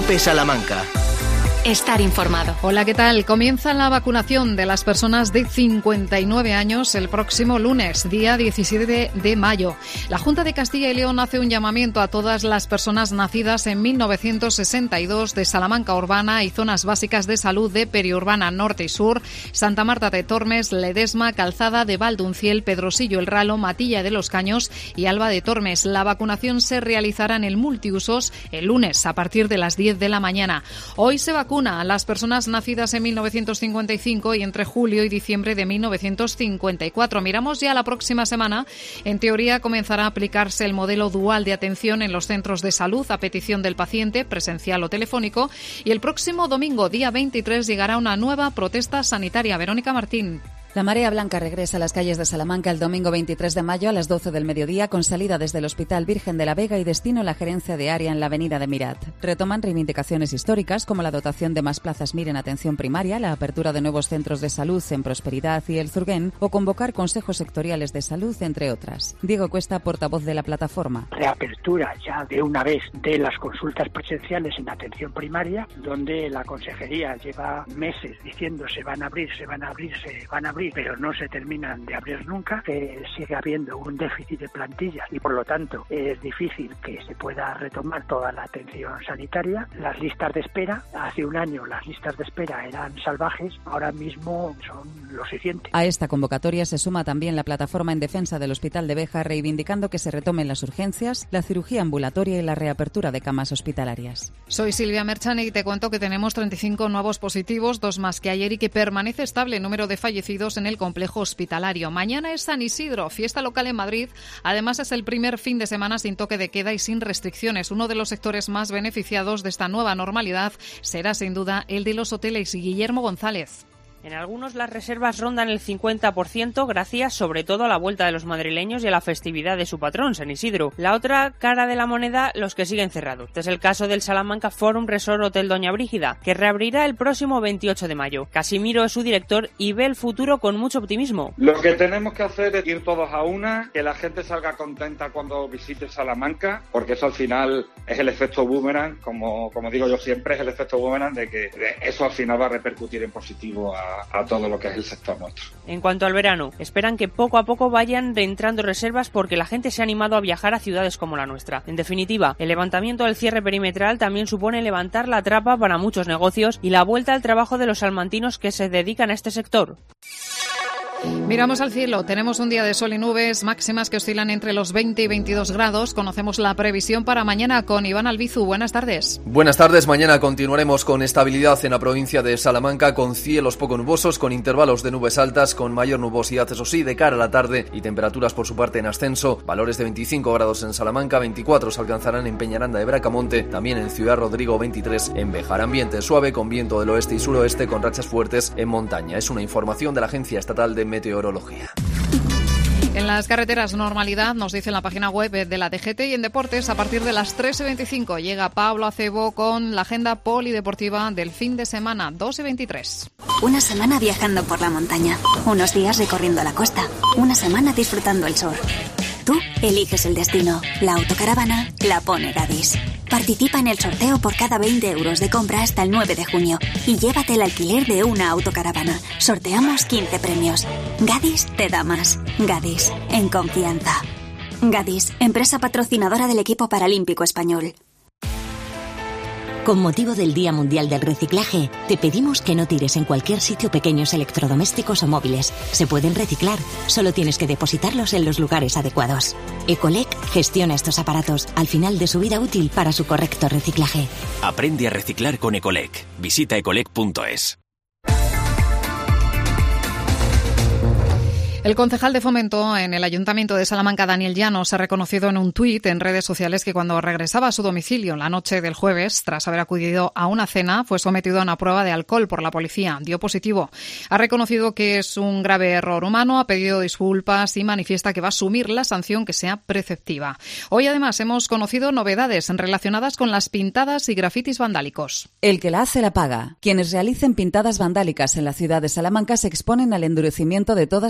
COPE Salamanca. Estar informado. Hola, ¿qué tal? Comienza la vacunación de las personas de 59 años el próximo lunes, día 17 de mayo. La Junta de Castilla y León hace un llamamiento a todas las personas nacidas en 1962 de Salamanca Urbana y zonas básicas de salud de Periurbana Norte y Sur, Santa Marta de Tormes, Ledesma, Calzada de Valdunciel, Pedrosillo el Ralo, Matilla de los Caños y Alba de Tormes. La vacunación se realizará en el multiusos el lunes a partir de las 10 de la mañana. Hoy se vacuna a las personas nacidas en 1955 y entre julio y diciembre de 1954. Miramos ya la próxima semana. En teoría comenzará a aplicarse el modelo dual de atención en los centros de salud a petición del paciente, presencial o telefónico. Y el próximo domingo, día 23, llegará una nueva protesta sanitaria. Verónica Martín. La Marea Blanca regresa a las calles de Salamanca el domingo 23 de mayo a las 12 del mediodía, con salida desde el Hospital Virgen de la Vega y destino a la gerencia de área en la avenida de Mirat. Retoman reivindicaciones históricas como la dotación de más plazas MIR en atención primaria, la apertura de nuevos centros de salud en Prosperidad y El Zurguén o convocar consejos sectoriales de salud, entre otras. Diego Cuesta, portavoz de la plataforma. Reapertura ya de una vez de las consultas presenciales en atención primaria, donde la consejería lleva meses diciendo se van a abrir, pero no se terminan de abrir nunca. Sigue habiendo un déficit de plantillas y por lo tanto es difícil que se pueda retomar toda la atención sanitaria. Las listas de espera, hace un año las listas de espera eran salvajes, ahora mismo son lo suficiente. A esta convocatoria se suma también la plataforma en defensa del Hospital de Béjar, reivindicando que se retomen las urgencias, la cirugía ambulatoria y la reapertura de camas hospitalarias. Soy Silvia Merchan y te cuento que tenemos 35 nuevos positivos, 2 más que ayer, y que permanece estable el número de fallecidos en el complejo hospitalario. Mañana es San Isidro, fiesta local en Madrid. Además, es el primer fin de semana sin toque de queda y sin restricciones. Uno de los sectores más beneficiados de esta nueva normalidad será sin duda el de los hoteles. Y Guillermo González. En algunos las reservas rondan el 50% gracias sobre todo a la vuelta de los madrileños y a la festividad de su patrón, San Isidro. La otra cara de la moneda, los que siguen cerrados. Este es el caso del Salamanca Forum Resort Hotel Doña Brígida, que reabrirá el próximo 28 de mayo. Casimiro es su director y ve el futuro con mucho optimismo. Lo que tenemos que hacer es ir todos a una, que la gente salga contenta cuando visite Salamanca, porque eso al final es el efecto boomerang, como digo yo siempre, es el efecto boomerang de que eso al final va a repercutir en positivo a todo lo que es el sector nuestro. En cuanto al verano, esperan que poco a poco vayan reentrando reservas porque la gente se ha animado a viajar a ciudades como la nuestra. En definitiva, el levantamiento del cierre perimetral también supone levantar la trapa para muchos negocios y la vuelta al trabajo de los salmantinos que se dedican a este sector. Miramos al cielo, tenemos un día de sol y nubes, máximas que oscilan entre los 20 y 22 grados. Conocemos la previsión para mañana con Iván Albizu. Buenas tardes. Buenas tardes, mañana continuaremos con estabilidad en la provincia de Salamanca, con cielos poco nubosos, con intervalos de nubes altas, con mayor nubosidad, eso sí, de cara a la tarde, y temperaturas por su parte en ascenso. Valores de 25 grados en Salamanca, 24 se alcanzarán en Peñaranda de Bracamonte, también en Ciudad Rodrigo 23 en Béjar. Ambiente suave con viento del oeste y suroeste, con rachas fuertes en montaña. Es una información de la Agencia Estatal de Meteorología. En las carreteras, normalidad, nos dice en la página web de la DGT, y en deportes, a partir de las 3:25 llega Pablo Acebo con la agenda polideportiva del fin de semana, 2:23. Una semana viajando por la montaña, unos días recorriendo la costa, una semana disfrutando el sur. Tú eliges el destino. La autocaravana la pone Gadis. Participa en el sorteo por cada 20 euros de compra hasta el 9 de junio y llévate el alquiler de una autocaravana. Sorteamos 15 premios. Gadis te da más. Gadis, en confianza. Gadis, empresa patrocinadora del equipo paralímpico español. Con motivo del Día Mundial del Reciclaje, te pedimos que no tires en cualquier sitio pequeños electrodomésticos o móviles. Se pueden reciclar, solo tienes que depositarlos en los lugares adecuados. Ecolec gestiona estos aparatos al final de su vida útil para su correcto reciclaje. Aprende a reciclar con Ecolec. Visita ecolec.es. El concejal de Fomento en el Ayuntamiento de Salamanca, Daniel Llanos, ha reconocido en un tuit en redes sociales que cuando regresaba a su domicilio la noche del jueves, tras haber acudido a una cena, fue sometido a una prueba de alcohol por la policía. Dio positivo. Ha reconocido que es un grave error humano, ha pedido disculpas y manifiesta que va a asumir la sanción que sea preceptiva. Hoy, además, hemos conocido novedades relacionadas con las pintadas y grafitis vandálicos. El que la hace la paga. Quienes realicen pintadas vandálicas en la ciudad de Salamanca se exponen al endurecimiento de todas las sanciones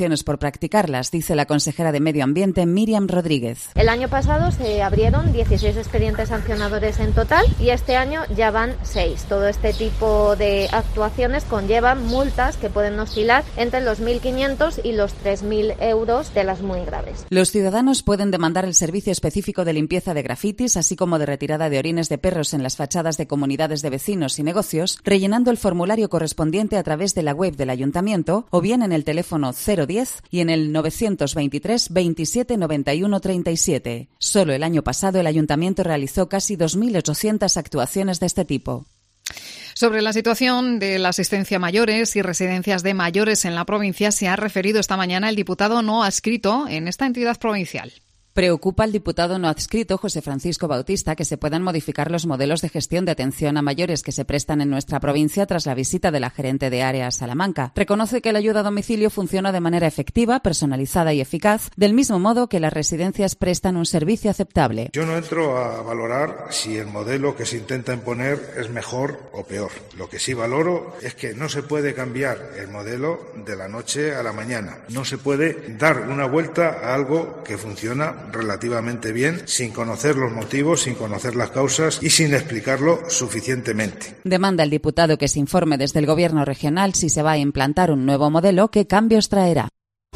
sanciones por practicarlas, dice la consejera de Medio Ambiente, Míriam Rodríguez. El año pasado se abrieron 16 expedientes sancionadores en total y este año ya van 6. Todo este tipo de actuaciones conllevan multas que pueden oscilar entre los 1.500 y los 3.000 euros de las muy graves. Los ciudadanos pueden demandar el servicio específico de limpieza de grafitis, así como de retirada de orines de perros en las fachadas de comunidades de vecinos y negocios, rellenando el formulario correspondiente a través de la web del Ayuntamiento o bien en el teléfono 010 y en el 923 27 91 37. Solo el año pasado el Ayuntamiento realizó casi 2.800 actuaciones de este tipo. Sobre la situación de la asistencia a mayores y residencias de mayores en la provincia se ha referido esta mañana el diputado no adscrito en esta entidad provincial. Preocupa al diputado no adscrito José Francisco Bautista que se puedan modificar los modelos de gestión de atención a mayores que se prestan en nuestra provincia tras la visita de la gerente de área a Salamanca. Reconoce que la ayuda a domicilio funciona de manera efectiva, personalizada y eficaz, del mismo modo que las residencias prestan un servicio aceptable. Yo no entro a valorar si el modelo que se intenta imponer es mejor o peor. Lo que sí valoro es que no se puede cambiar el modelo de la noche a la mañana. No se puede dar una vuelta a algo que funciona relativamente bien, sin conocer los motivos, sin conocer las causas y sin explicarlo suficientemente. Demanda el diputado que se informe desde el Gobierno regional si se va a implantar un nuevo modelo, qué cambios traerá.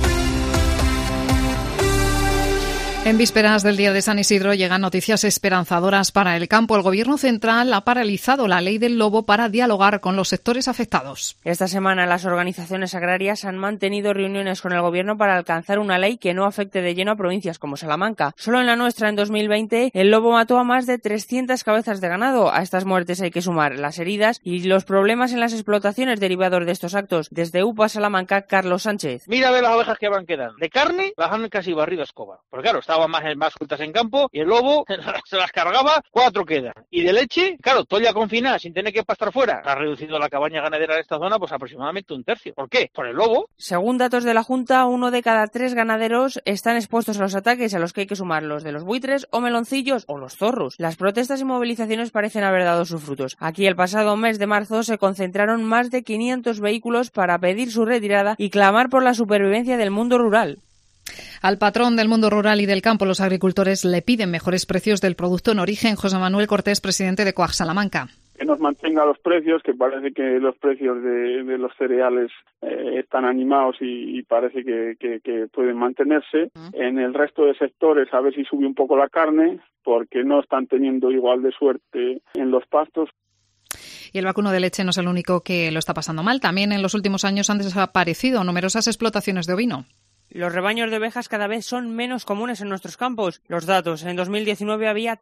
En vísperas del Día de San Isidro llegan noticias esperanzadoras para el campo. El Gobierno central ha paralizado la ley del lobo para dialogar con los sectores afectados. Esta semana las organizaciones agrarias han mantenido reuniones con el Gobierno para alcanzar una ley que no afecte de lleno a provincias como Salamanca. Solo en la nuestra, en 2020, el lobo mató a más de 300 cabezas de ganado. A estas muertes hay que sumar las heridas y los problemas en las explotaciones derivados de estos actos. Desde UPA Salamanca, Carlos Sánchez. Mira a ver las ovejas que van quedando. De carne, las han casi barrido a escoba. Porque claro, estaban más sueltas en campo y el lobo se las cargaba, 4 quedan. Y de leche, claro, todo ya confinada sin tener que pastar fuera. Ha reducido la cabaña ganadera de esta zona pues aproximadamente 1/3. ¿Por qué? Por el lobo. Según datos de la Junta, 1 de cada 3 ganaderos están expuestos a los ataques, a los que hay que sumar los de los buitres o meloncillos o los zorros. Las protestas y movilizaciones parecen haber dado sus frutos. Aquí el pasado mes de marzo se concentraron más de 500 vehículos para pedir su retirada y clamar por la supervivencia del mundo rural. Al patrón del mundo rural y del campo, los agricultores le piden mejores precios del producto en origen. José Manuel Cortés, presidente de COAG Salamanca. Que nos mantenga los precios, que parece que los precios de los cereales están animados y parece que pueden mantenerse. En el resto de sectores a ver si sube un poco la carne, porque no están teniendo igual de suerte en los pastos. Y el vacuno de leche no es el único que lo está pasando mal. También en los últimos años han desaparecido numerosas explotaciones de ovino. Los rebaños de ovejas cada vez son menos comunes en nuestros campos. Los datos: en 2019 había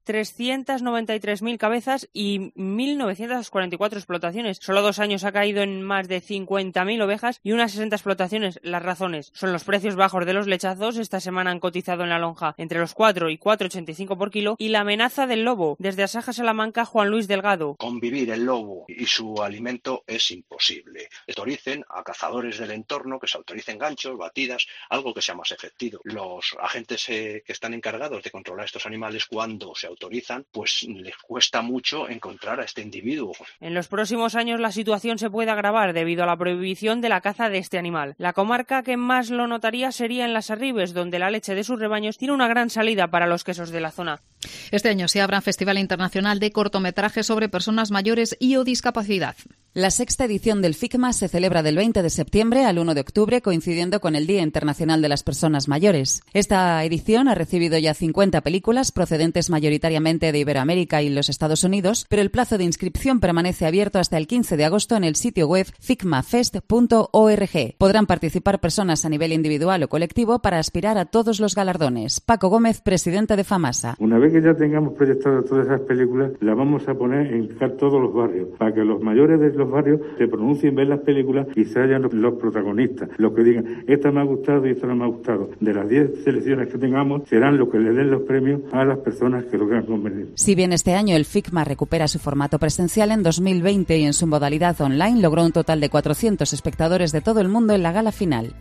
393.000 cabezas y 1.944 explotaciones. Solo 2 años ha caído en más de 50.000 ovejas y unas 60 explotaciones. Las razones son los precios bajos de los lechazos. Esta semana han cotizado en la lonja entre los 4 y 4,85 por kilo. Y la amenaza del lobo. Desde Asaja Salamanca, Juan Luis Delgado. Convivir el lobo y su alimento es imposible. Autoricen a cazadores del entorno que se autoricen ganchos, batidas, algo que sea más efectivo. Los agentes que están encargados de controlar estos animales, cuando se autorizan, pues les cuesta mucho encontrar a este individuo. En los próximos años la situación se puede agravar debido a la prohibición de la caza de este animal. La comarca que más lo notaría sería en Las Arribes, donde la leche de sus rebaños tiene una gran salida para los quesos de la zona. Este año se abre Festival Internacional de Cortometrajes sobre Personas Mayores y o Discapacidad. La 6ª edición del FICMA se celebra del 20 de septiembre al 1 de octubre, coincidiendo con el Día Internacional de las Personas Mayores. Esta edición ha recibido ya 50 películas procedentes mayoritariamente de Iberoamérica y los Estados Unidos, pero el plazo de inscripción permanece abierto hasta el 15 de agosto en el sitio web ficmafest.org. Podrán participar personas a nivel individual o colectivo para aspirar a todos los galardones. Paco Gómez, presidente de FAMASA. Una vez que ya tengamos proyectadas todas esas películas, las vamos a poner en todos los barrios, para que los mayores de los barrios se pronuncien, ven las películas y se hayan los protagonistas, los que digan, esta me ha gustado y esta no me ha gustado. De las 10 selecciones que tengamos, serán los que le den los premios a las personas que lo crean conveniente. Si bien este año el FICMA recupera su formato presencial, en 2020 y en su modalidad online logró un total de 400 espectadores de todo el mundo en la gala final.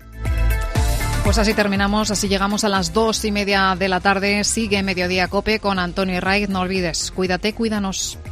Pues así terminamos, así llegamos a las 2:30 de la tarde. Sigue Mediodía COPE con Antonio Raiz. No olvides, cuídate, cuídanos.